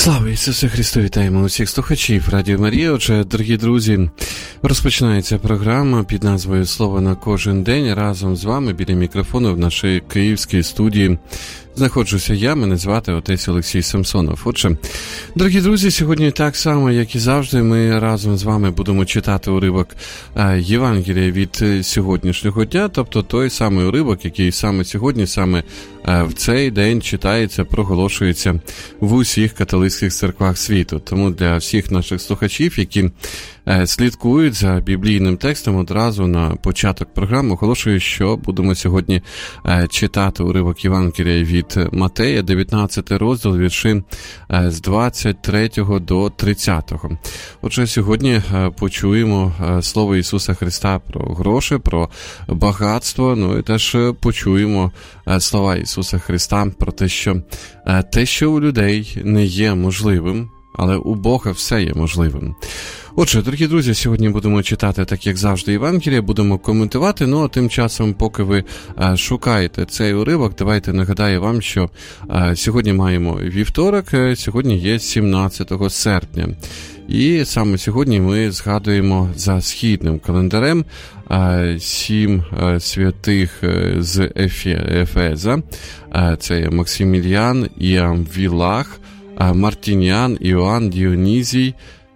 Слава Ісусу Христу! Вітаємо усіх слухачів Радіо Марія. Отже, дорогі друзі, розпочинається програма під назвою «Слово на кожен день». Разом з вами біля мікрофону в нашій київській студії знаходжуся я, мене звати отець Олексій Самсонов. Отже, дорогі друзі, сьогодні так само, як і завжди, ми разом з вами будемо читати уривок Євангелія від сьогоднішнього дня, тобто той самий уривок, який саме сьогодні, саме в цей день читається, проголошується в усіх католицьких церквах світу. Тому для всіх наших слухачів, які слідкують за біблійним текстом, одразу на початок програми оголошую, що будемо сьогодні читати уривок Євангелія від Матея, 19 розділ, вірші з 23 до 30. Отже, сьогодні почуємо слово Ісуса Христа про гроші, про багатство, ну і теж почуємо слова Ісуса Христа про те, що у людей не є можливим, але у Бога все є можливим. Отже, дорогі друзі, сьогодні будемо читати, так як завжди, Євангелія, будемо коментувати, ну а тим часом, поки ви шукаєте цей уривок, давайте нагадаю вам, що сьогодні маємо вівторок, сьогодні є 17 серпня. І саме сьогодні ми згадуємо за східним календарем 7 святих з Ефеза. Це є Максиміліан, Іамвілах, Мартініан, Іоанн, Діонізій,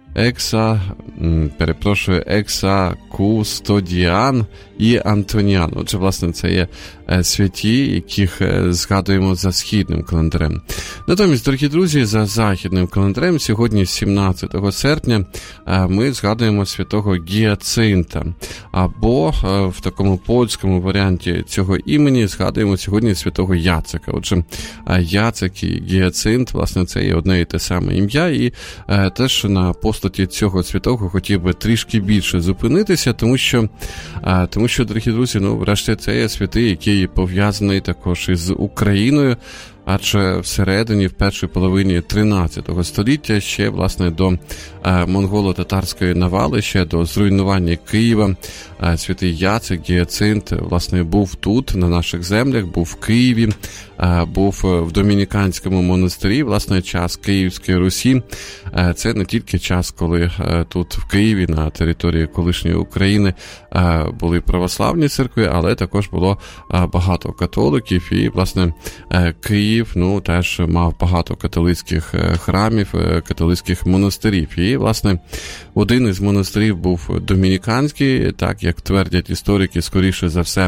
Ексакустодіан і Антоніан. Отже, власне, це є святі, яких згадуємо за східним календарем. Натомість, дорогі друзі, за західним календарем сьогодні, 17 серпня, ми згадуємо святого Гіацинта. Або в такому польському варіанті цього імені згадуємо сьогодні святого Яцика. Отже, Яцик і Гіацинт, власне, це є одне і те саме ім'я. І теж на постаті цього святого хотів би трішки більше зупинитися, тому що, дорогі друзі, врешті, це є святий, який пов'язаний також із Україною, адже всередині, в першій половині 13 століття, ще, власне, до монголо-татарської навали, ще до зруйнування Києва, святий Яцик, Гіацинт, власне, був тут, на наших землях, був в Києві, був в Домініканському монастирі, власне, час Київської Русі. Це не тільки час, коли тут в Києві, на території колишньої України, були православні церкви, але також було багато католиків, і, власне, Київ, теж мав багато католицьких храмів, католицьких монастирів. І, власне, один із монастирів був домініканський, так як твердять історики, скоріше за все,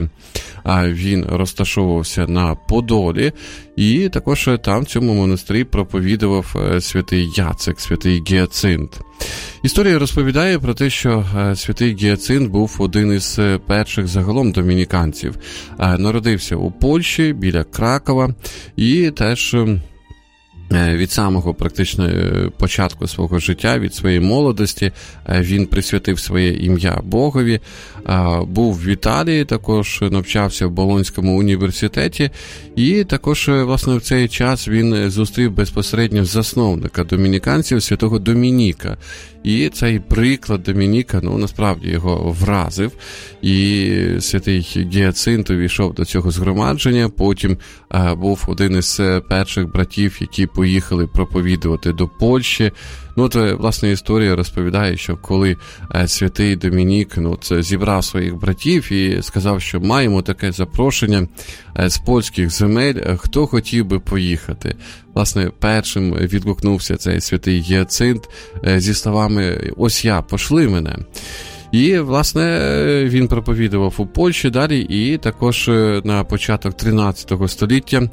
він розташовувався на Подолі, і також там в цьому монастирі проповідував святий Яцик, святий Гіацинт. Історія розповідає про те, що святий Гіацинт був один із перших загалом домініканців. Народився у Польщі, біля Кракова, і теж від самого практично початку свого життя, від своєї молодості, він присвятив своє ім'я Богові, був в Італії, також навчався в Болонському університеті, і також, власне, в цей час він зустрів безпосередньо засновника домініканців, святого Домініка. І цей приклад Домініка, насправді його вразив, і святий Гіацинт увійшов до цього згромадження, потім був один із перших братів, які поїхали проповідувати до Польщі. Власне, історія розповідає, що коли святий Домінік зібрав своїх братів і сказав, що маємо таке запрошення з польських земель, хто хотів би поїхати. Власне, першим відгукнувся цей святий Гіацинт зі словами «Ось я, пошли мене». І, власне, він проповідував у Польщі далі, і також на початок 13 століття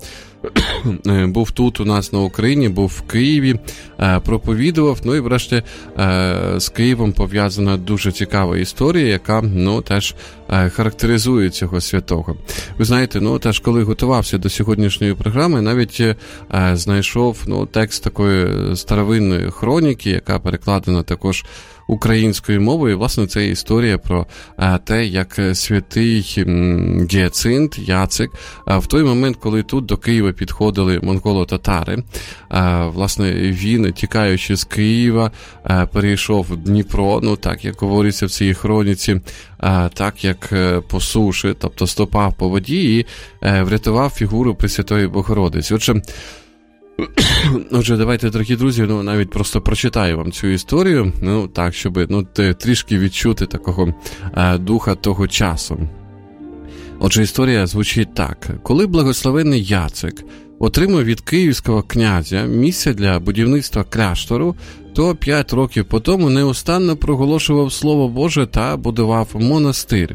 був тут у нас на Україні, був в Києві, проповідував, і врешті з Києвом пов'язана дуже цікава історія, яка, теж характеризує цього святого. Ви знаєте, теж коли готувався до сьогоднішньої програми, навіть знайшов текст такої старовинної хроніки, яка перекладена також українською мовою. Власне, це історія про те, як святий Гіацинт, Яцик, в той момент, коли тут до Києва підходили монголо-татари, власне, він, тікаючи з Києва, перейшов в Дніпро, так, як говориться в цій хроніці, так, як по суші, тобто стопав по воді і врятував фігуру Пресвятої Богородиці. Отже, Отже, давайте, дорогі друзі, навіть просто прочитаю вам цю історію, так, щоб трішки відчути такого духа того часу. Отже, історія звучить так. Коли благословенний Яцек отримав від київського князя місце для будівництва кляштору, то 5 років по тому неустанно проголошував Слово Боже та будував монастир.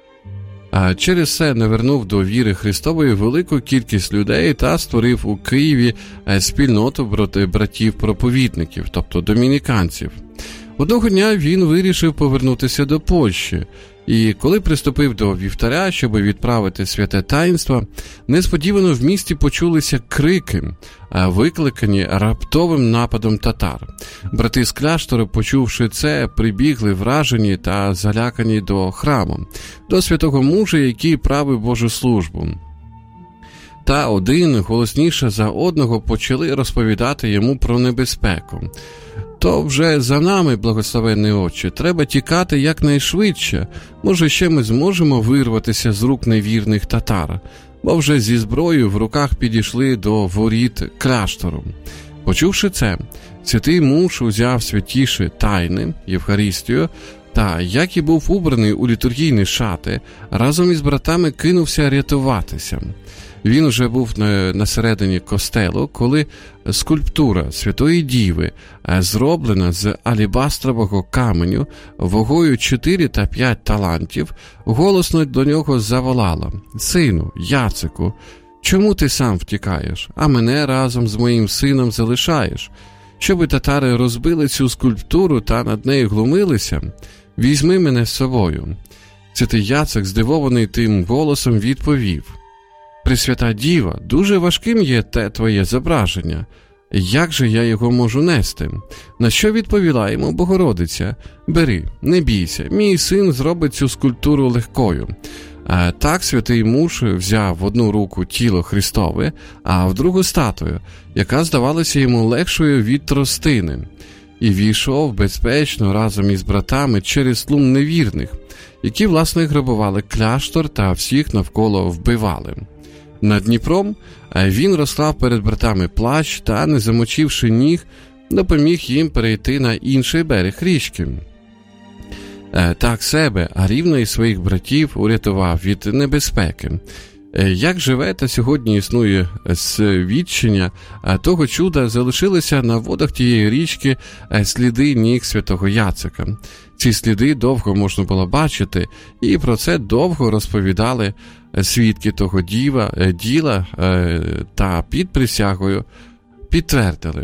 Через це навернув до віри Христової велику кількість людей та створив у Києві спільноту братів-проповідників, тобто домініканців. Одного дня він вирішив повернутися до Польщі, і коли приступив до вівтаря, щоб відправити святе таїнство, несподівано в місті почулися крики, викликані раптовим нападом татар. Брати з кляштору, почувши це, прибігли вражені та залякані до храму, до святого мужа, який правив Божу службу. Та один голосніше за одного почали розповідати йому про небезпеку. То вже за нами, благословенний Отче, треба тікати якнайшвидше. Може, ще ми зможемо вирватися з рук невірних татар, бо вже зі зброєю в руках підійшли до воріт кляштору. Почувши це, святий муж узяв святіші тайни, Євхаристію, та, як і був убраний у літургійні шати, разом із братами кинувся рятуватися. Він уже був на середині костелу, коли скульптура Святої Діви, зроблена з алібастрового каменю, вагою 4 та 5 талантів, голосно до нього заволала: «Сину, Яцику, чому ти сам втікаєш, а мене разом з моїм сином залишаєш? Щоби татари розбили цю скульптуру та над нею глумилися, візьми мене з собою». Святий Яцик, здивований тим голосом, відповів: «Пресвята Діва, дуже важким є те твоє зображення. Як же я його можу нести?» На що відповіла йому Богородиця: «Бери, не бійся, мій син зробить цю скульптуру легкою». Так святий муж взяв в одну руку тіло Христове, а в другу статую, яка здавалася йому легшою від тростини, і війшов безпечно разом із братами через тлум невірних, які, власне, грабували кляштор та всіх навколо вбивали. Над Дніпром він розклав перед братами плащ та, не замочивши ніг, допоміг їм перейти на інший берег річки. Так себе, а рівно і своїх братів урятував від небезпеки. Як живе та сьогодні існує свідчення того чуда, залишилися на водах тієї річки сліди ніг святого Яцика. Ці сліди довго можна було бачити, і про це довго розповідали свідки того діла та під присягою підтвердили.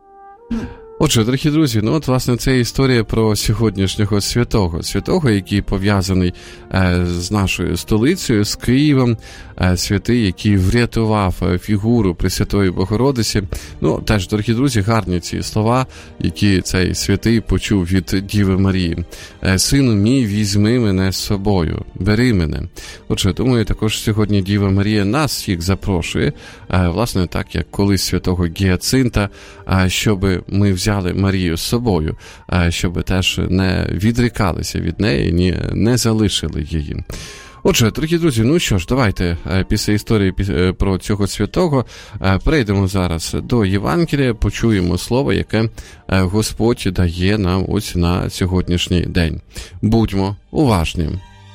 Отже, дорогі друзі, власне, це історія про сьогоднішнього святого, який пов'язаний з нашою столицею, з Києвом, святий, який врятував фігуру Пресвятої Богородиці. Теж, дорогі друзі, гарні ці слова, які цей святий почув від Діви Марії. «Сину мій, візьми мене з собою, бери мене». Отже, думаю, також сьогодні Діва Марія нас всіх запрошує, власне, так, як колись святого Гіацинта, щоб ми взяли Марію з собою, щоб теж не відрікалися від неї, не залишили її. Отже, дорогі друзі, що ж, давайте після історії про цього святого перейдемо зараз до Євангелія, почуємо слово, яке Господь дає нам ось на сьогоднішній день. Будьмо уважні.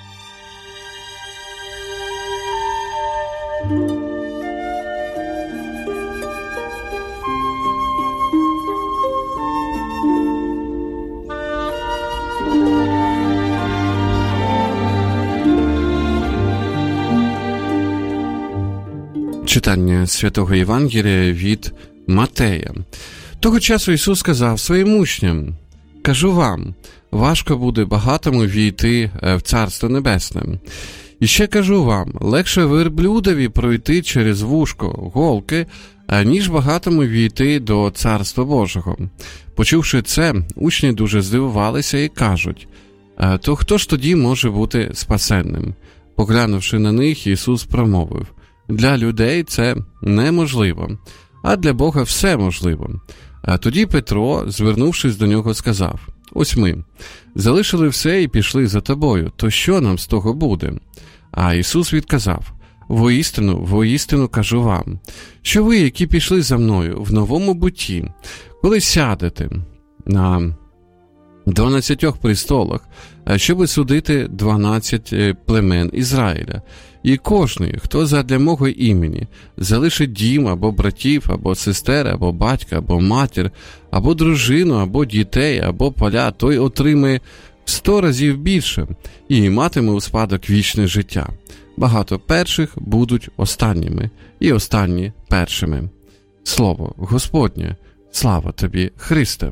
Читання Святого Євангелія від Матея. Того часу Ісус сказав своїм учням: «Кажу вам, важко буде багатому війти в Царство Небесне. І ще кажу вам, легше верблюдові пройти через вушко голки, ніж багатому війти до Царства Божого». Почувши це, учні дуже здивувалися і кажуть: «То хто ж тоді може бути спасенним?» Поглянувши на них, Ісус промовив: «Для людей це неможливо, а для Бога все можливо». А тоді Петро, звернувшись до нього, сказав: «Ось ми залишили все і пішли за тобою, то що нам з того буде?» А Ісус відказав: воістину кажу вам, що ви, які пішли за мною в новому бутті, коли сядете на 12 престолах, щоби судити 12 племен Ізраїля, і кожний, хто задля мого імені залишить дім, або братів, або сестер, або батька, або матір, або дружину, або дітей, або поля, той отримає 100 разів більше і матиме у спадок вічне життя. Багато перших будуть останніми, і останні першими. Слово Господнє, слава тобі, Христе!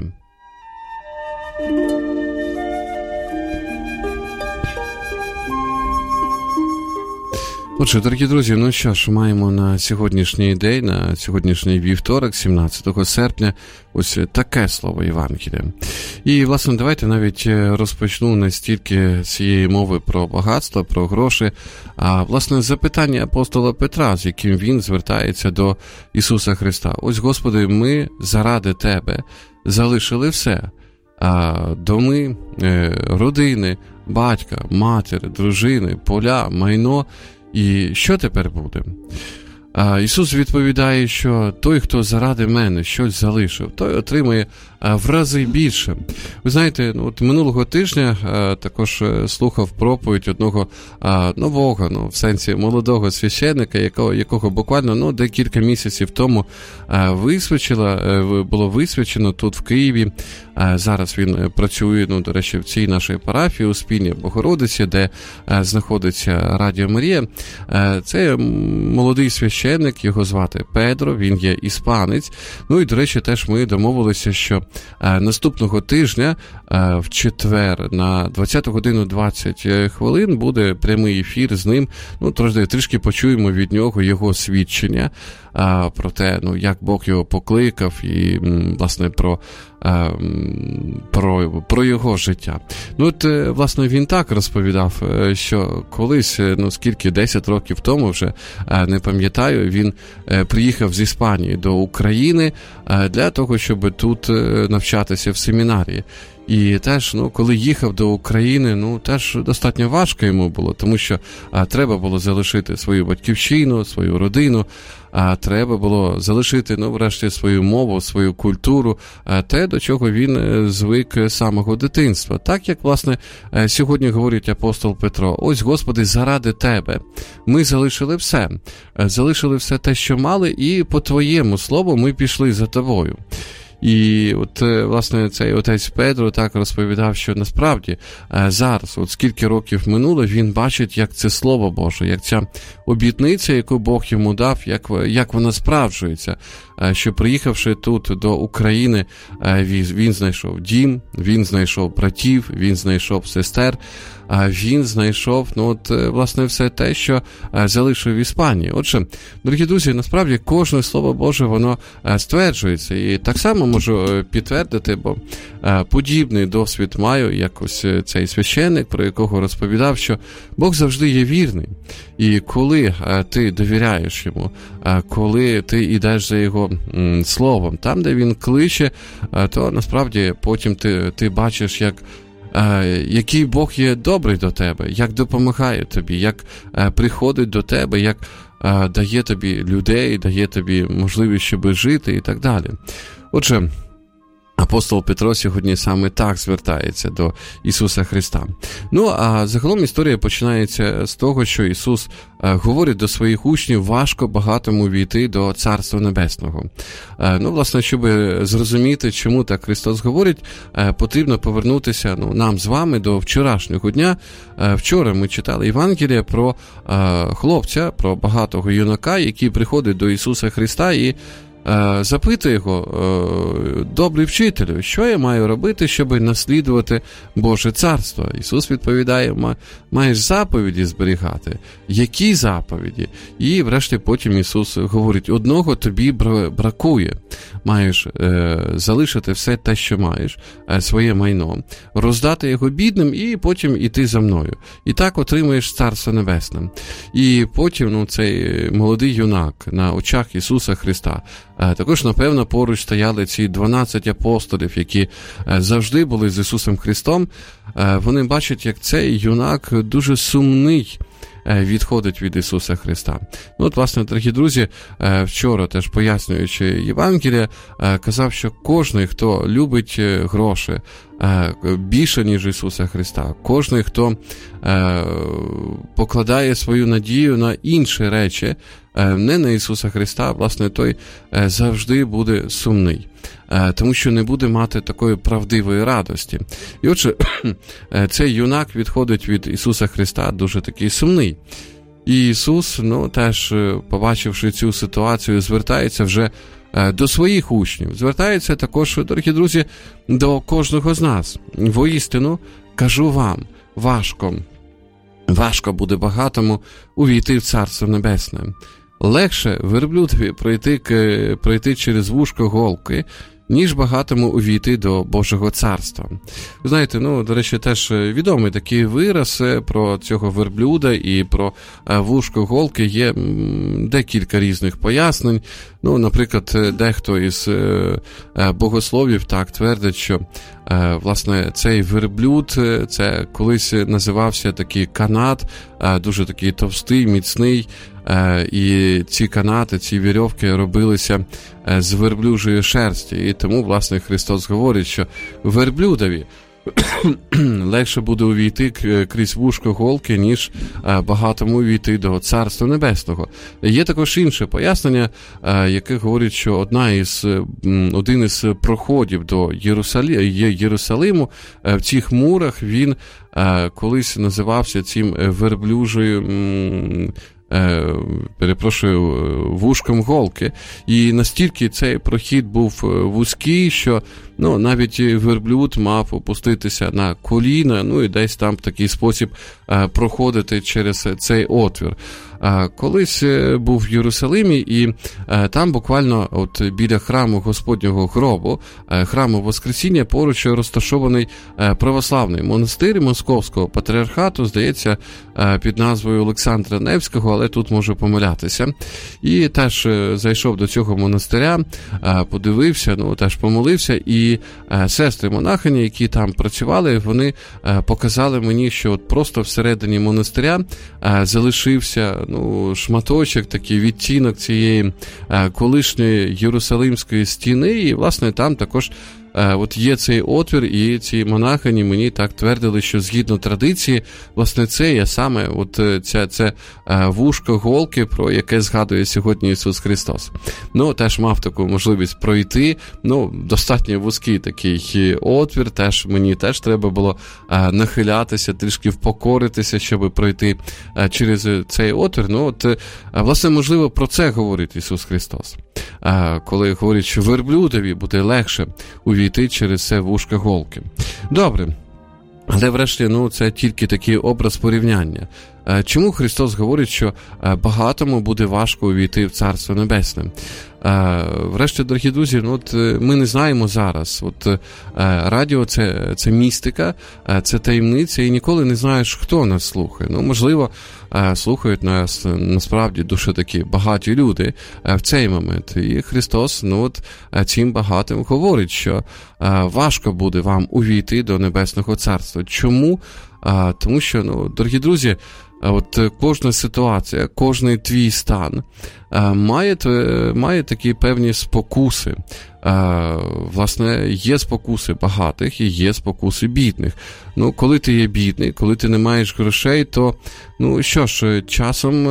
Отже, дорогі друзі, ну що ж, маємо на сьогоднішній день, на сьогоднішній вівторок, 17 серпня, ось таке слово Євангелія. І, власне, давайте навіть розпочну не стільки цієї мови про багатство, про гроші, а, власне, запитання апостола Петра, з яким він звертається до Ісуса Христа. Ось, Господи, ми заради Тебе залишили все. Доми, родини, батька, матір, дружини, поля, майно. І що тепер буде? Ісус відповідає, що той, хто заради мене щось залишив, той отримає в рази більше. Ви знаєте, от минулого тижня також слухав проповідь одного нового, в сенсі молодого священника, якого буквально декілька місяців тому було висвячено тут в Києві. Зараз він працює, до речі, в цій нашій парафії у Спільній Богородиці, де знаходиться Радіо Марія. Це молодий священник, його звати Педро, він є іспанець. Ну і, до речі, теж ми домовилися, що наступного тижня, в четвер, на 20 годину 20 хвилин буде прямий ефір з ним. Трішки почуємо від нього його свідчення про те, як Бог його покликав і, власне, про його життя. Власне, він так розповідав, що колись, 10 років тому вже, не пам'ятаю, він приїхав з Іспанії до України для того, щоб тут навчатися в семінарії. І теж, коли їхав до України, теж достатньо важко йому було, тому що треба було залишити свою батьківщину, свою родину, треба було залишити, врешті, свою мову, свою культуру, те, до чого він звик з самого дитинства. Так, як, власне, сьогодні говорить апостол Петро: ось, Господи, заради Тебе ми залишили все те, що мали, і по Твоєму слову ми пішли за Тобою. І от, власне, цей отець Педро так розповідав, що насправді зараз, от скільки років минуло, він бачить, як це Слово Боже, як ця обітниця, яку Бог йому дав, як вона справджується. Що, приїхавши тут до України, він знайшов дім, він знайшов братів, він знайшов сестер, він знайшов, власне, все те, що залишив в Іспанії. Отже, дорогі друзі, насправді кожне Слово Боже, воно стверджується. І так само можу підтвердити, бо подібний досвід маю, як ось цей священник, про якого розповідав, що Бог завжди є вірний. І коли ти довіряєш йому, коли ти йдеш за його словом, там, де він кличе, то насправді потім ти бачиш, який Бог є добрий до тебе, як допомагає тобі, як приходить до тебе, як дає тобі людей, дає тобі можливість, щоб жити і так далі. Отже, апостол Петро сьогодні саме так звертається до Ісуса Христа. А загалом історія починається з того, що Ісус говорить до своїх учнів: важко багатому війти до Царства Небесного. Власне, щоб зрозуміти, чому так Христос говорить, потрібно повернутися нам з вами до вчорашнього дня. Вчора ми читали Євангелія про хлопця, про багатого юнака, який приходить до Ісуса Христа і запитує його: добрий вчителю, що я маю робити, щоб наслідувати Боже царство? Ісус відповідає: маєш заповіді зберігати. Які заповіді? І врешті потім Ісус говорить: одного тобі бракує. Маєш залишити все те, що маєш, своє майно, роздати його бідним і потім іти за мною. І так отримаєш Царство Небесне. І потім цей молодий юнак на очах Ісуса Христа, також, напевно, поруч стояли ці 12 апостолів, які завжди були з Ісусом Христом. Вони бачать, як цей юнак дуже сумний, відходить від Ісуса Христа. Ну, от, власне, дорогі друзі, вчора теж пояснюючи Євангеліє, казав, що кожен, хто любить гроші більше, ніж Ісуса Христа, кожен, хто покладає свою надію на інші речі, не на Ісуса Христа, власне, той завжди буде сумний, тому що не буде мати такої правдивої радості. І отже, цей юнак відходить від Ісуса Христа дуже такий сумний. І Ісус, теж побачивши цю ситуацію, звертається вже до своїх учнів, звертається також, дорогі друзі, до кожного з нас. Воістину, кажу вам, важко буде багатому увійти в Царство Небесне. Легше верблюдові пройти через вушко голки, ніж багатому увійти до Божого царства. Ви знаєте, до речі, теж відомий такий вираз про цього верблюда і про вушко голки. Є декілька різних пояснень. Наприклад, дехто із богословів так твердить, що власне цей верблюд, це колись називався такий канат, дуже такий товстий, міцний, і ці канати, ці вірьовки робилися з верблюжої шерсті. І тому, власне, Христос говорить, що верблюдові легше буде увійти крізь вушко голки, ніж багатому увійти до Царства Небесного. Є також інше пояснення, яке говорить, що один із проходів до Єрусалиму в цих мурах, він колись називався цим верблюжою вушком голки. І настільки цей прохід був вузький, що навіть верблюд мав опуститися на коліна, і десь там в такий спосіб проходити через цей отвір. Колись був в Єрусалимі, і там буквально от біля храму Господнього гробу, храму Воскресіння, поруч розташований православний монастир Московського патріархату, здається, під назвою Олександра Невського, але тут можу помилятися. І теж зайшов до цього монастиря, подивився, теж помолився, і сестри-монахині, які там працювали, вони показали мені, що от просто всередині монастиря залишився шматочок, такий відтінок цієї колишньої Єрусалимської стіни, і, власне, там також от є цей отвір, і ці монахині мені так твердили, що згідно традиції, власне, це є саме це вушко голки, про яке згадує сьогодні Ісус Христос. Теж мав таку можливість пройти, достатньо вузький такий отвір, мені теж треба було нахилятися, трішки впокоритися, щоб пройти через цей отвір. Власне, можливо, про це говорить Ісус Христос. Коли говорить, що верблюдові буде легше увійти через це вушко голки. Добре. Але врешті, це тільки такий образ порівняння. Чому Христос говорить, що багатому буде важко увійти в Царство Небесне? Врешті, дорогі друзі, ми не знаємо зараз. Радіо – це містика, це таємниця, і ніколи не знаєш, хто нас слухає. Можливо, слухають нас насправді дуже такі багаті люди в цей момент. І Христос цим багатим говорить, що важко буде вам увійти до Небесного Царства. Чому? Тому що, дорогі друзі, кожна ситуація, кожний твій стан має такі певні спокуси. Власне, є спокуси багатих і є спокуси бідних. Коли ти є бідний, коли ти не маєш грошей, то, що ж, часом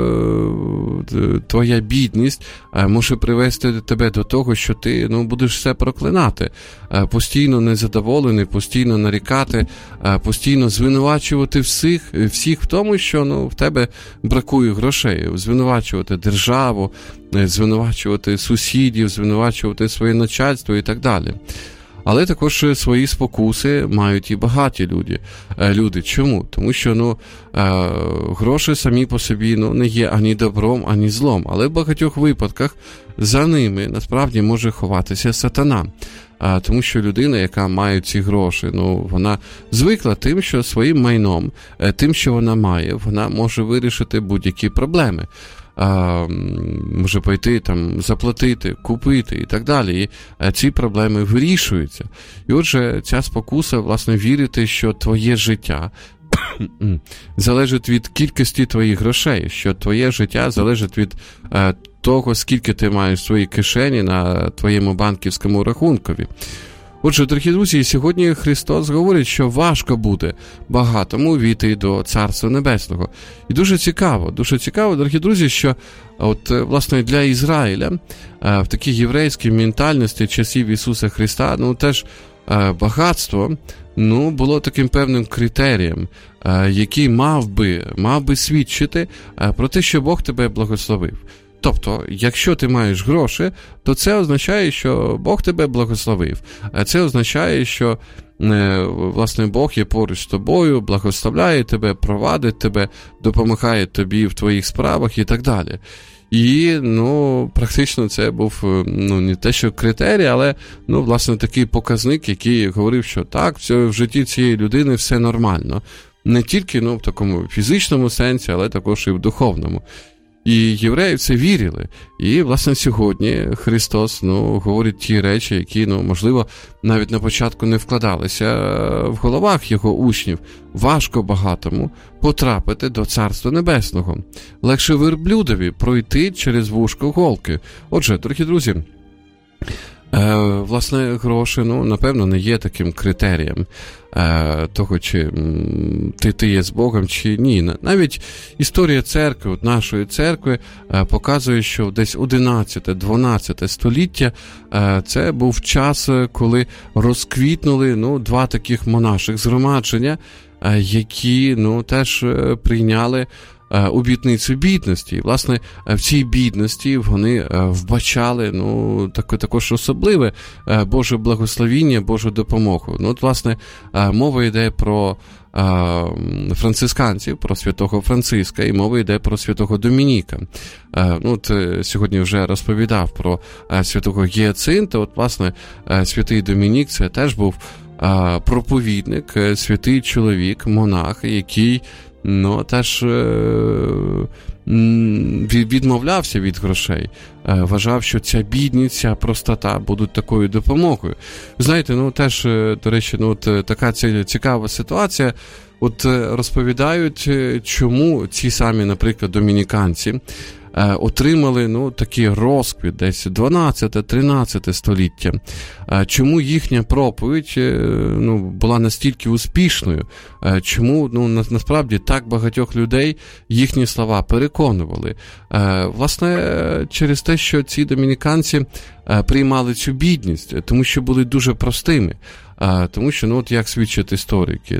твоя бідність може привести тебе до того, що ти, будеш все проклинати. Постійно незадоволений, постійно нарікати, постійно звинувачувати всіх в тому, що, в тебе бракує грошей, звинувачувати державу, звинувачувати сусідів, звинувачувати своє начальство і так далі. Але також свої спокуси мають і багаті люди. Чому? Тому що гроші самі по собі не є ані добром, ані злом. Але в багатьох випадках за ними насправді може ховатися сатана. Тому що людина, яка має ці гроші, вона звикла тим, що своїм майном, тим, що вона має, вона може вирішити будь-які проблеми. Може пойти заплатити, купити і так далі. І ці проблеми вирішуються. І отже, ця спокуса, власне, вірити, що твоє життя залежить від кількості твоїх грошей, що твоє життя залежить від того, скільки ти маєш в своїй кишені на твоєму банківському рахункові. Отже, дорогі друзі, сьогодні Христос говорить, що важко буде багатому війти до Царства Небесного. І дуже цікаво, дорогі друзі, що от, власне, для Ізраїля в такій єврейській ментальності часів Ісуса Христа, теж багатство, було таким певним критерієм, який мав би свідчити про те, що Бог тебе благословив. Тобто, якщо ти маєш гроші, то це означає, що Бог тебе благословив. Це означає, що, власне, Бог є поруч з тобою, благословляє тебе, провадить тебе, допомагає тобі в твоїх справах і так далі. І, практично це був, не те, що критерій, але, власне, такий показник, який говорив, що так, в житті цієї людини все нормально. Не тільки, в такому фізичному сенсі, але також і в духовному. І євреї в це вірили. І, власне, сьогодні Христос, говорить ті речі, які, можливо, навіть на початку не вкладалися в головах його учнів. Важко багатому потрапити до Царства Небесного. Легше верблюдові пройти через вушко голки. Отже, дорогі друзі, власне, гроші, напевно, не є таким критерієм того, чи ти є з Богом, чи ні. Навіть історія церкви, нашої церкви, показує, що десь 11-12 століття це був час, коли розквітнули два таких монаших згромадження, які теж прийняли обітницю бідності. І, власне, в цій бідності вони вбачали також особливе Боже благословіння, Божу допомогу. От, власне, мова йде про францисканців, про святого Франциска, і мова йде про святого Домініка. Сьогодні вже розповідав про святого Гіацинта. От, власне, святий Домінік – це теж був проповідник, святий чоловік, монах, який теж відмовлявся від грошей, вважав, що ця бідність, ця простота будуть такою допомогою. Знаєте, теж, до речі, така цікава ситуація. От розповідають, чому ці самі, наприклад, домініканці отримали такий розквіт десь 12-13 століття. Чому їхня проповідь була настільки успішною? Чому насправді так багатьох людей їхні слова переконували? Власне, через те, що ці домініканці приймали цю бідність, тому що були дуже простими. Тому що, як свідчать історики,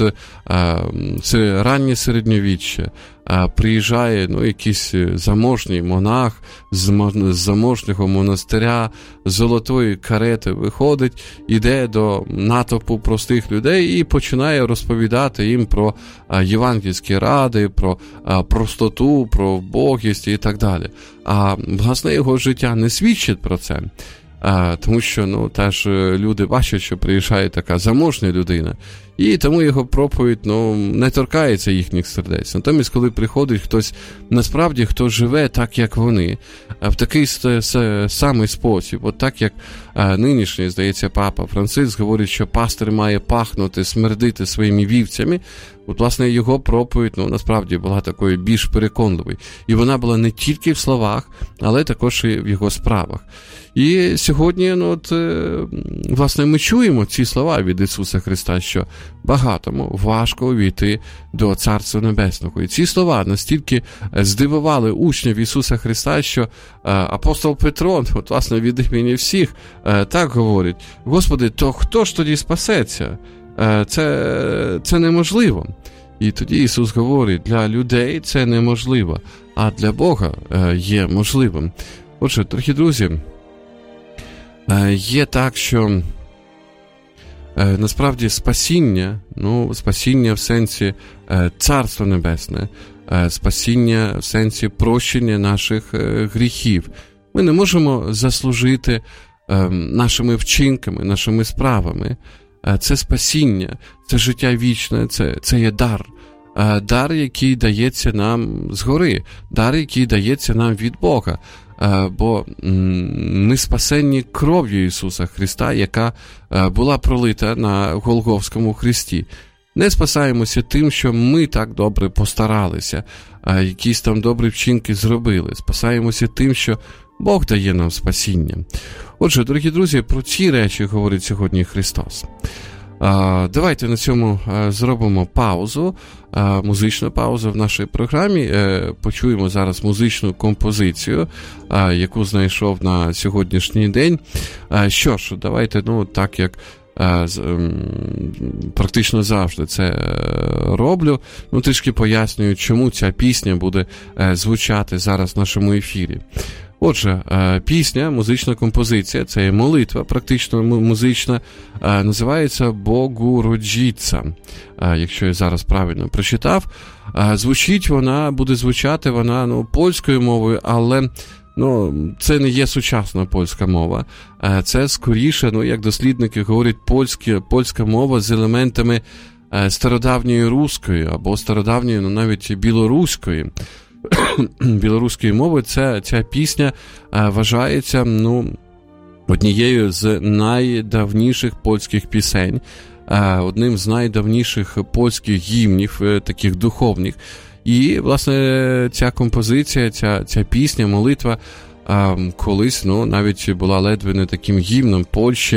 раннє середньовіччя, приїжджає якийсь заможній монах з заможнього монастиря, з золотої карети виходить, іде до натовпу простих людей і починає розповідати їм про євангельські ради, про простоту, про вбогість і так далі. А, власне, його життя не свідчить про це. Тому що, теж люди бачать, що приїжджає така заможна людина, і тому його проповідь, не торкається їхніх сердець. Натомість, коли приходить хтось, насправді, хто живе так, як вони, в такий самий спосіб, от так, як нинішній, здається, папа Франциск говорить, що пастир має пахнути, смердити своїми вівцями, от, власне, його проповідь, насправді, була такою більш переконливою. І вона була не тільки в словах, але також і в його справах. І сьогодні, власне, ми чуємо ці слова від Ісуса Христа, що багатому важко увійти до Царства Небесного. І ці слова настільки здивували учнів Ісуса Христа, що апостол Петро, от, власне, від імені всіх, так говорить: Господи, то хто ж тоді спасеться? Це неможливо. І тоді Ісус говорить, для людей це неможливо, а для Бога є можливим. Отже, дорогі друзі, є так, що насправді спасіння в сенсі Царства Небесне, спасіння в сенсі прощення наших гріхів. Ми не можемо заслужити нашими вчинками, нашими справами. Це спасіння, це життя вічне, це є дар. Дар, який дається нам згори, дар, який дається нам від Бога. Бо ми спасені кров'ю Ісуса Христа, яка була пролита на Голгофському хресті. Не спасаємося тим, що ми так добре постаралися, якісь там добрі вчинки зробили. Спасаємося тим, що Бог дає нам спасіння. Отже, дорогі друзі, про ці речі говорить сьогодні Христос. Давайте на цьому зробимо паузу, музичну паузу в нашій програмі. Почуємо зараз музичну композицію, яку знайшов на сьогоднішній день. Що ж, давайте, так як практично завжди це роблю, трішки пояснюю, чому ця пісня буде звучати зараз в нашому ефірі. Отже, пісня, музична композиція, це є молитва, практично музична, називається «Богородиця», якщо я зараз правильно прочитав. Буде звучати вона польською мовою, але це не є сучасна польська мова. Це скоріше, як дослідники говорять, польська мова з елементами стародавньої руської або стародавньої, навіть білоруської. Білоруської мови. Ця пісня вважається однією з найдавніших польських пісень, одним з найдавніших польських гімнів, таких духовних. І, власне, ця композиція, ця пісня, молитва колись, навіть була ледве не таким гімном Польщі,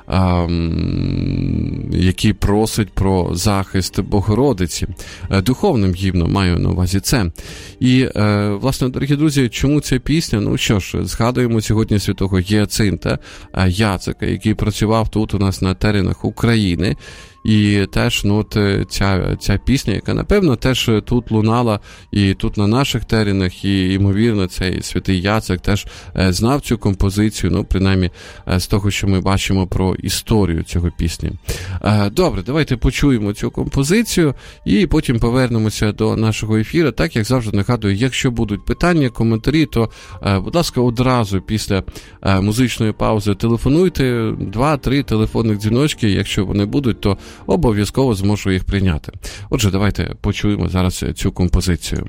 який просить про захист Богородиці. Духовним гімном маю на увазі це. І, власне, дорогі друзі, чому ця пісня? Що ж, згадуємо сьогодні святого Гіацинта Яцика, який працював тут у нас на теренах України. І теж ця пісня, яка, напевно, теж тут лунала і тут на наших теренах, і, ймовірно, цей святий Яцек теж знав цю композицію, принаймні з того, що ми бачимо про історію цього пісні. Добре, давайте почуємо цю композицію і потім повернемося до нашого ефіру. Так, як завжди нагадую, якщо будуть питання, коментарі, то, будь ласка, одразу після музичної паузи телефонуйте, 2-3 телефонних дзвіночки, якщо вони будуть, то обов'язково зможу їх прийняти. Отже, давайте почуємо зараз цю композицію.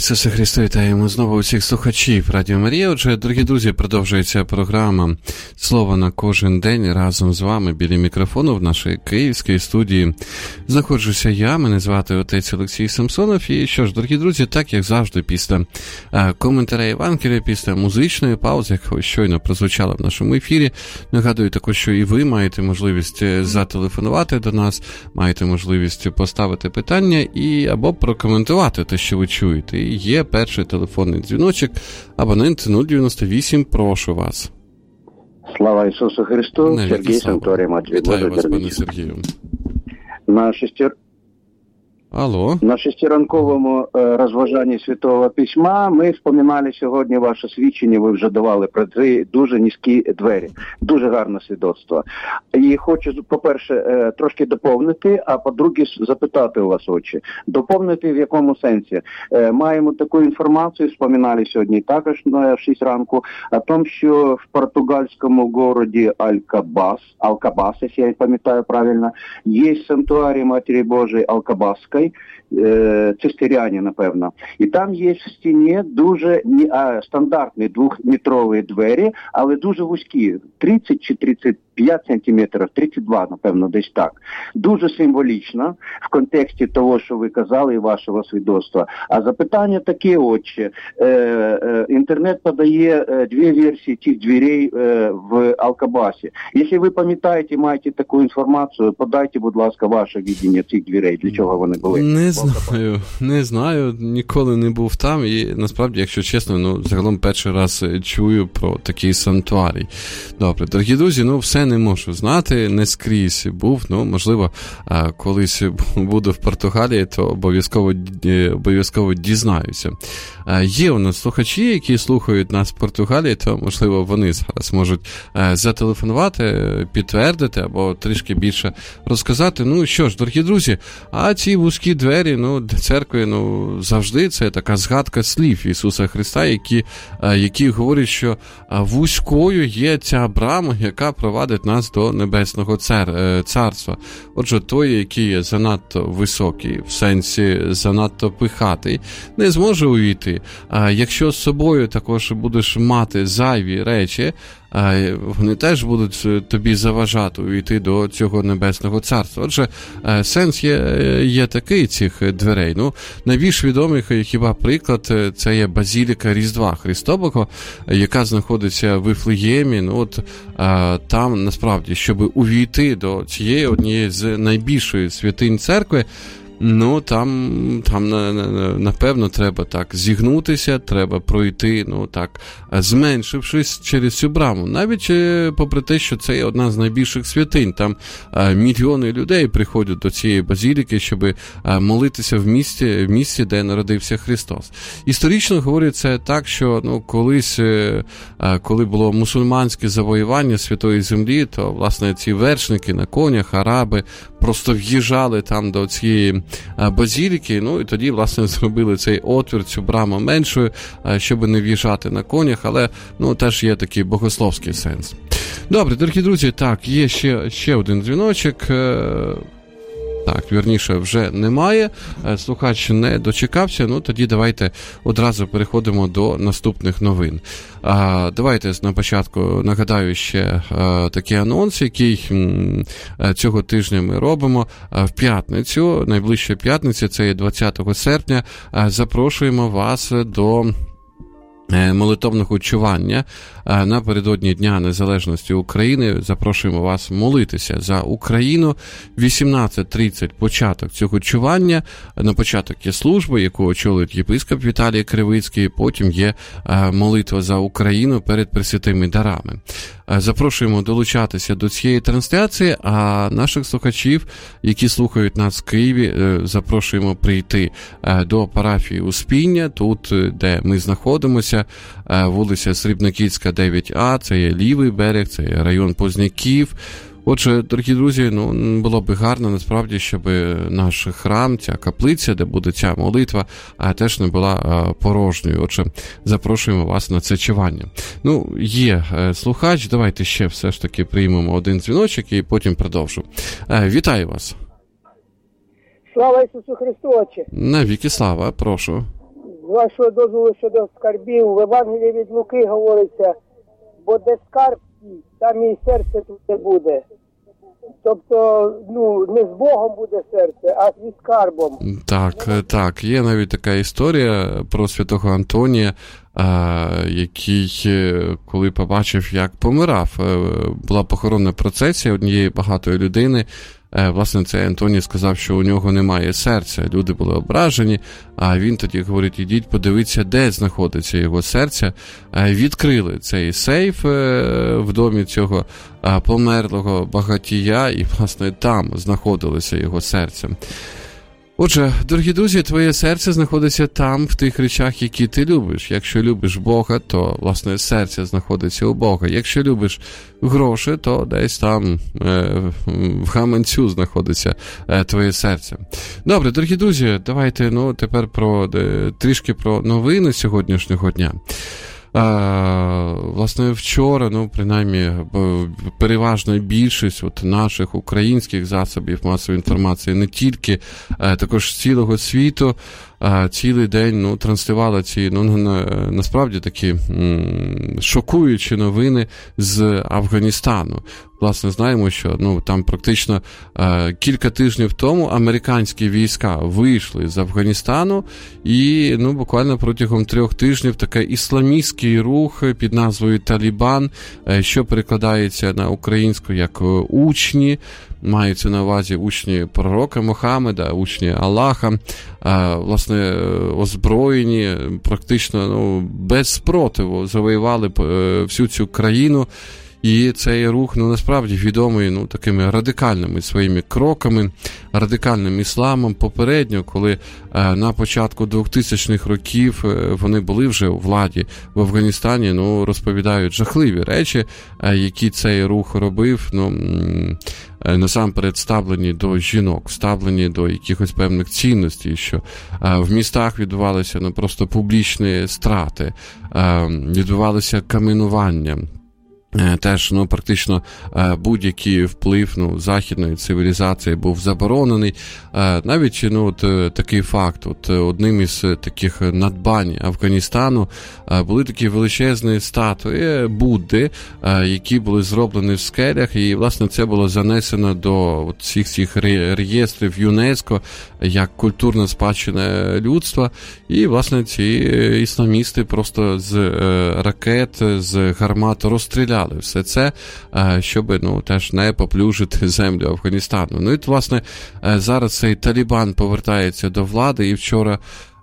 Ісусе Христе, вітаємо знову усіх слухачів Радіо Марія. Отже, дорогі друзі, продовжується програма «Слово на кожен день». Разом з вами біля мікрофону в нашій київській студії знаходжуся я, мене звати отець Олексій Самсонов. І що ж, дорогі друзі, так як завжди, після коментаря Євангелія, після музичної паузи, яка щойно прозвучала в нашому ефірі, нагадую також, що і ви маєте можливість зателефонувати до нас, маєте можливість поставити питання і або прокоментувати те, що ви чуєте. І є перший телефонний дзвіночок, абонент 098, прошу вас. Слава Ісусу Христу, Сергій Санторій, мать від Божа. Вітаю вас, пане Сергію. На шестиранковому розважанні Святого Письма ми вспоминали сьогодні ваше свідчення, ви вже давали про дуже низькі двері. Дуже гарне свідоцтво. І хочу, по-перше, трошки доповнити, а по-друге, запитати у вас, отче. Доповнити в якому сенсі? Маємо таку інформацію, вспоминали сьогодні також в 6 ранку, о том, що в португальському городі Алкабас, якщо я пам'ятаю правильно, є санктуарій Матері Божої Алкабаської, цистеряне, напевно. І там є в стіні дуже стандартні 2-метрові двері, але дуже вузькі, 30 чи 35 сантиметрів, 32, напевно, десь так. Дуже символічно в контексті того, що ви казали і вашого свідоцтва. А запитання таке, отче. Інтернет подає 2 версії тих дверей в Алкабасі. Якщо ви пам'ятаєте, маєте таку інформацію, подайте, будь ласка, ваше відіння цих дверей, для чого вони були. Не знаю, ніколи не був там і насправді, якщо чесно, загалом перший раз чую про такий санктуарій. Добре, дорогі друзі, все не можу знати, не скрізь був, можливо, колись буду в Португалії, то обов'язково дізнаюся. Є у нас слухачі, які слухають нас в Португалії, то, можливо, вони зараз можуть зателефонувати, підтвердити або трішки більше розказати. Ну, що ж, дорогі друзі, а ці вузькі двері, для церкви, завжди це така згадка слів Ісуса Христа, які говорять, що вузькою є ця брама, яка провадить нас до Небесного Царства. Отже, той, який є занадто високий, в сенсі занадто пихатий, не зможе увійти. А якщо з собою також будеш мати зайві речі, вони теж будуть тобі заважати увійти до цього Небесного Царства. Отже, сенс є такий цих дверей. Найбільш відомий хіба приклад – це є Базіліка Різдва Христового, яка знаходиться в Вифлеємі. Там, насправді, щоб увійти до цієї однієї з найбільшої святинь церкви, там, напевно, треба так зігнутися, треба пройти, зменшившись через цю браму. Навіть попри те, що це є одна з найбільших святинь. Там мільйони людей приходять до цієї базіліки, щоб молитися в місці, де народився Христос. Історично говориться так, що колись, коли було мусульманське завоювання Святої Землі, то, власне, ці вершники на конях, араби, просто в'їжджали там до цієї базіліки, і тоді, власне, зробили цей отвір, цю браму меншою, щоб не в'їжджати на конях, але, теж є такий богословський сенс. Добре, дорогі друзі, так, є ще один дзвіночок. Так, вірніше, вже немає. Слухач не дочекався, тоді давайте одразу переходимо до наступних новин. Давайте на початку нагадаю ще такий анонс, який цього тижня ми робимо. В п'ятницю, найближча п'ятниця, це є 20 серпня, запрошуємо вас до молитовного чування напередодні Дня Незалежності України. Запрошуємо вас молитися за Україну. 18:30 початок цього чування. На початок є служба, яку очолює єпископ Віталій Кривицький. Потім є молитва за Україну перед пресвятими дарами. Запрошуємо долучатися до цієї трансляції, а наших слухачів, які слухають нас в Києві, запрошуємо прийти до парафії Успіння, тут, де ми знаходимося, вулиця Срібнокільська, 9А, це є лівий берег, це є район Позняків. Отже, дорогі друзі, було б гарно, насправді, щоб наш храм, ця каплиця, де буде ця молитва, теж не була порожньою. Отже, запрошуємо вас на це чування. Є слухач, давайте ще все ж таки приймемо один дзвіночок і потім продовжу. Вітаю вас. Слава Ісусу Христу, Отче. Навіки слава, прошу. з вашого дозволу щодо скарбів, в Євангелії від Луки говориться, бо де скарб, там і серце тут не буде. Тобто, не з Богом буде серце, а зі скарбом. Так. Є навіть така історія про святого Антонія, який, коли побачив, як помирав, була похоронна процесія однієї багатої людини. Власне, цей Антоній сказав, що у нього немає серця. Люди були ображені, а він тоді говорить, ідіть, подивіться, де знаходиться його серце. Відкрили цей сейф в домі цього померлого багатія, і, власне, там знаходилося його серце. Отже, дорогі друзі, твоє серце знаходиться там, в тих речах, які ти любиш. Якщо любиш Бога, то, власне, серце знаходиться у Бога. Якщо любиш гроші, то десь там в гаманцю знаходиться твоє серце. Добре, дорогі друзі, давайте тепер трішки про новини сьогоднішнього дня. Власне, вчора, принаймні, переважна більшість наших українських засобів масової інформації, не тільки, також з цілого світу, цілий день транслювали ці, насправді такі шокуючі новини з Афганістану. Власне, знаємо, що там практично кілька тижнів тому американські війська вийшли з Афганістану, і буквально протягом 3 тижнів такий ісламістський рух під назвою Талібан, що перекладається на українську як учні, маються на увазі учні пророка Мухаммеда, учні Аллаха, власне, озброєні, практично без спротиву завоювали всю цю країну. І цей рух, насправді, відомий такими радикальними своїми кроками, радикальним ісламом. Попередньо, коли на початку 2000-х років вони були вже у владі в Афганістані, розповідають жахливі речі, які цей рух робив, насамперед ставлені до жінок, ставлені до якихось певних цінностей, що в містах відбувалися просто публічні страти, відбувалися каменування. Теж, практично будь-який вплив західної цивілізації був заборонений. Навіть, такий факт, одним із таких надбань Афганістану були такі величезні статуї Будди, які були зроблені в скелях, і, власне, це було занесено до всіх цих реєстрів ЮНЕСКО як культурна спадщина людства. І, власне, ці ісламісти просто з ракет, з гармат розстріляли все це, щоб теж не поплюжити землю Афганістану. І, власне, зараз цей Талібан повертається до влади, і вчора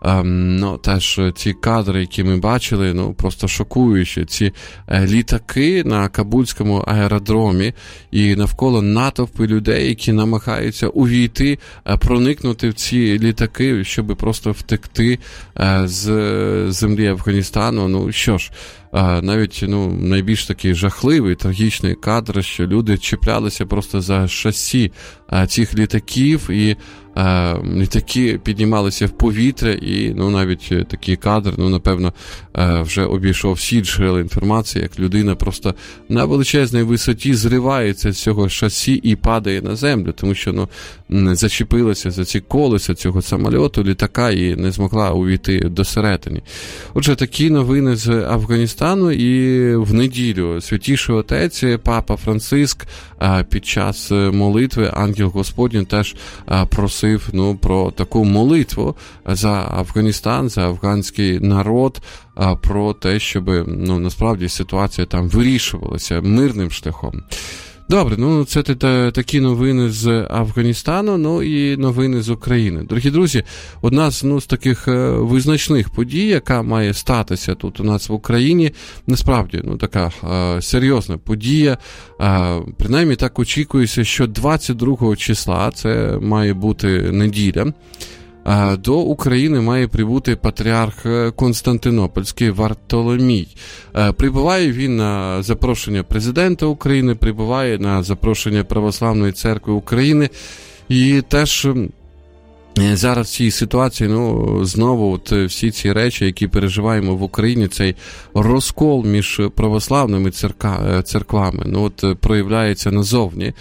теж ці кадри, які ми бачили, просто шокуючі. Ці літаки на Кабульському аеродромі і навколо натовпи людей, які намагаються увійти, проникнути в ці літаки, щоб просто втекти з землі Афганістану. Що ж, навіть найбільш такий жахливий, трагічний кадр, що люди чіплялися просто за шасі цих літаків, і літаки піднімалися в повітря, і навіть такий кадр, напевно, вже обійшов всі джерела інформації, як людина просто на величезній висоті зривається з цього шасі і падає на землю, тому що зачепилася за ці колеса цього самольоту, літака, і не змогла увійти до середини. Отже, такі новини з Афганістану. І в неділю Святіший Отець, Папа Франциск, під час молитви ангел Господній теж просив про таку молитву за Афганістан, за афганський народ, про те, щоб насправді ситуація там вирішувалася мирним шляхом. Добре, це такі новини з Афганістану, і новини з України. Дорогі друзі, одна з таких визначних подій, яка має статися тут у нас в Україні, насправді, така серйозна подія, принаймні так очікується, що 22 числа, це має бути неділя, до України має прибути патріарх Константинопольський Вартоломій. Прибуває він на запрошення президента України, прибуває на запрошення Православної церкви України. І теж зараз в цій ситуації, знову всі ці речі, які переживаємо в Україні, цей розкол між православними церквами, проявляється назовні.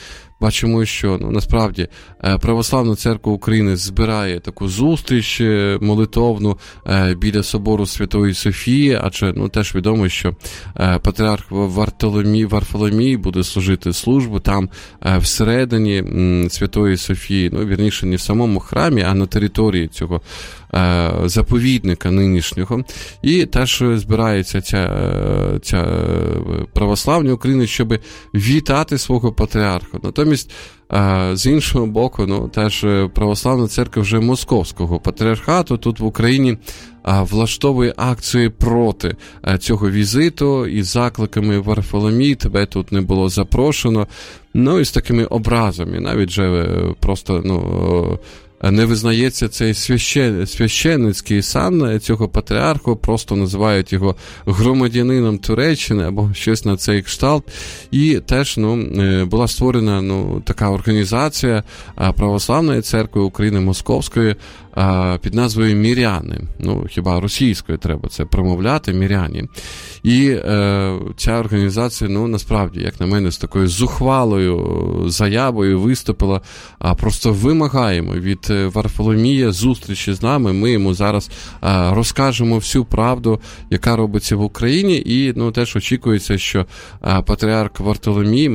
бачимо, що насправді Православна Церква України збирає таку зустріч молитовну біля собору Святої Софії, адже теж відомо, що патріарх Варфоломій буде служити службу там всередині Святої Софії, вірніше, не в самому храмі, а на території цього заповідника нинішнього. І теж збирається ця православні України, щоб вітати свого патріарха. Натомість, з іншого боку, теж Православна Церква вже Московського патріархату тут в Україні влаштовує акції проти цього візиту із закликами: Варфоломій, тебе тут не було запрошено. І з такими образами. Навіть вже просто, не визнається цей священницький сан цього патріарху, просто називають його громадянином Туреччини або щось на цей кшталт. І теж була створена така організація Православної Церкви України Московської під назвою «Міряни». Хіба російською треба це промовляти, «Міряні». І ця організація, насправді, як на мене, з такою зухвалою заявою виступила: просто вимагаємо від Варфоломія зустрічі з нами, ми йому зараз розкажемо всю правду, яка робиться в Україні, і теж очікується, що патріарх Вартоломій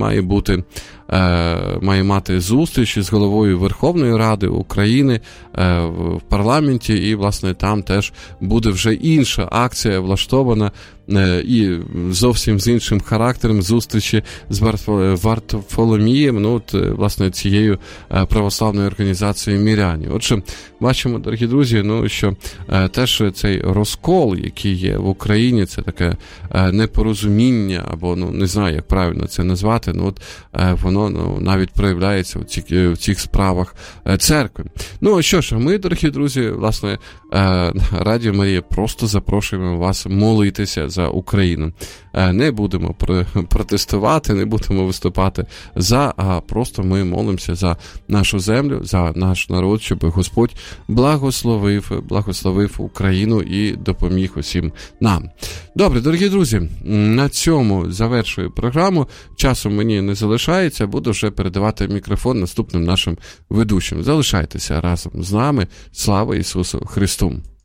має мати зустріч з головою Верховної Ради України в парламенті, і, власне, там теж буде вже інша акція влаштована і зовсім з іншим характером зустрічі з Варфоломієм, власне, цією православною організацією «Міряні». Отже, бачимо, дорогі друзі, що теж цей розкол, який є в Україні, це таке непорозуміння, або, не знаю, як правильно це назвати, воно навіть проявляється в цих справах церкви. Що ж, ми, дорогі друзі, власне, Радіо Марія просто запрошуємо вас молитися за Україну. Не будемо протестувати, не будемо виступати за, а просто ми молимося за нашу землю, за наш народ, щоб Господь благословив Україну і допоміг усім нам. Добре, дорогі друзі, на цьому завершую програму. Часу мені не залишається, буду вже передавати мікрофон наступним нашим ведучим. Залишайтеся разом з нами. Слава Ісусу Христу!